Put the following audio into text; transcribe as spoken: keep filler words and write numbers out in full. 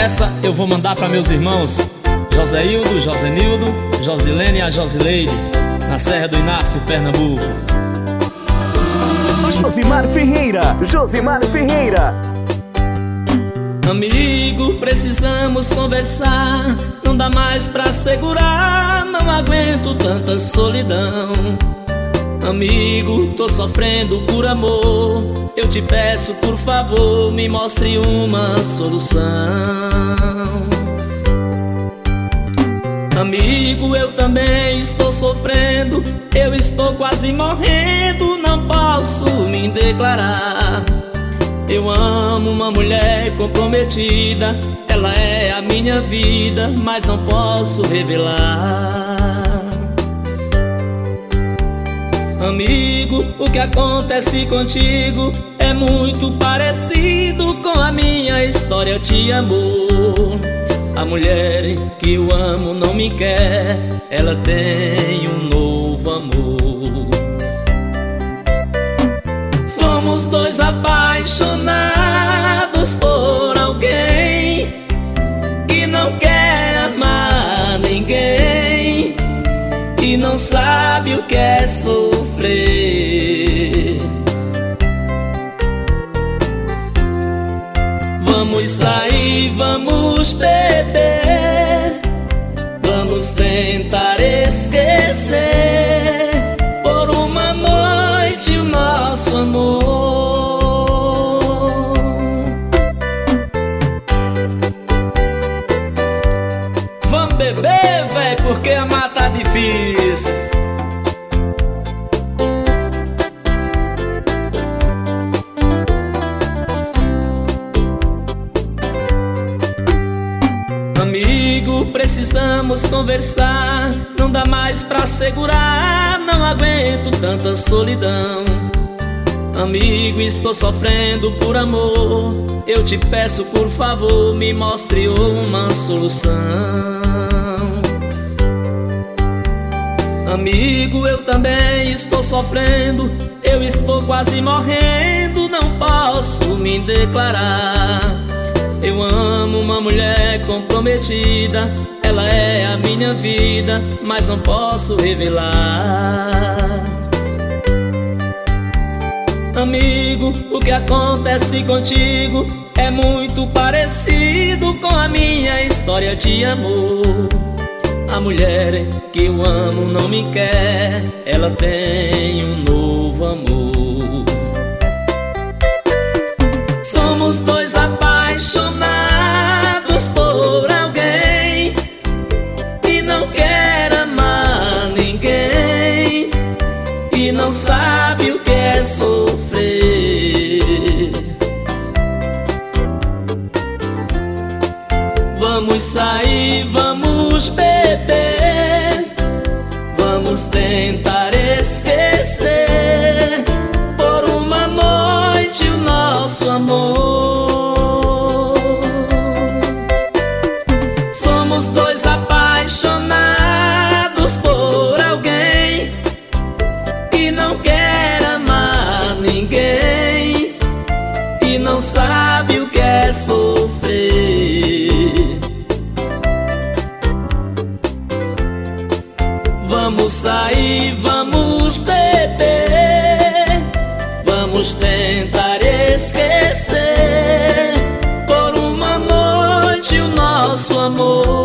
Essa eu vou mandar para meus irmãos Joséildo, Josenildo, Josilene e a Josileide, na Serra do Inácio, Pernambuco. Josimar Ferreira, Josimar Ferreira. Amigo, precisamos conversar, não dá mais pra segurar, não aguento tanta solidão. Amigo, tô sofrendo por amor, eu te peço por favor, me mostre uma solução. Amigo, eu também estou sofrendo, eu estou quase morrendo, não posso me declarar. Eu amo uma mulher comprometida, ela é a minha vida, mas não posso revelar. Amigo, o que acontece contigo é muito parecido com a minha história de amor. A mulher que eu amo não me quer, ela tem um novo amor. Somos dois apaixonados por alguém que não quer amar ninguém e não sabe o que é sofrer. Vamos sair, vamos beber, vamos tentar esquecer por uma noite o nosso amor. Vamos beber, véi, porque amar tá difícil. Amigo, precisamos conversar, não dá mais pra segurar, não aguento tanta solidão. Amigo, estou sofrendo por amor, eu te peço por favor, me mostre uma solução. Amigo, eu também estou sofrendo, eu estou quase morrendo, não posso me declarar. Eu amo uma mulher comprometida, ela é a minha vida, mas não posso revelar. Amigo, o que acontece contigo é muito parecido com a minha história de amor. A mulher que eu amo não me quer, ela tem um novo amor. Somos dois apaixonados por alguém que não quer amar ninguém e não sabe o que é sofrer. Vamos sair, vamos beber, vamos tentar esquecer por uma noite o nosso amor. Somos dois apaixonados por alguém que não quer amar ninguém e não sabe o que é sofrer. Vamos sair, vamos beber, vamos tentar esquecer por uma noite o nosso amor.